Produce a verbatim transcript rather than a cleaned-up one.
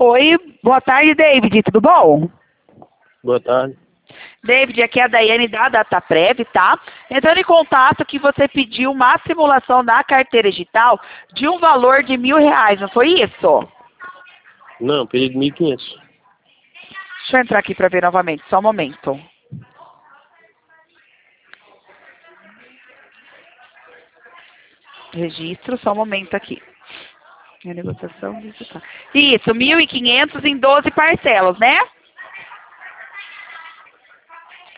Oi, boa tarde, David, tudo bom? Boa tarde. David, aqui é a Daiane da DataPrev, tá? Entrando em contato que você pediu uma simulação da carteira digital de um valor de mil reais, não foi isso? Não, pedi de mil e quinhentos. Deixa eu entrar aqui para ver novamente, só um momento. Registro, só um momento aqui. A negociação digital. Isso, mil e quinhentos em doze parcelas, né?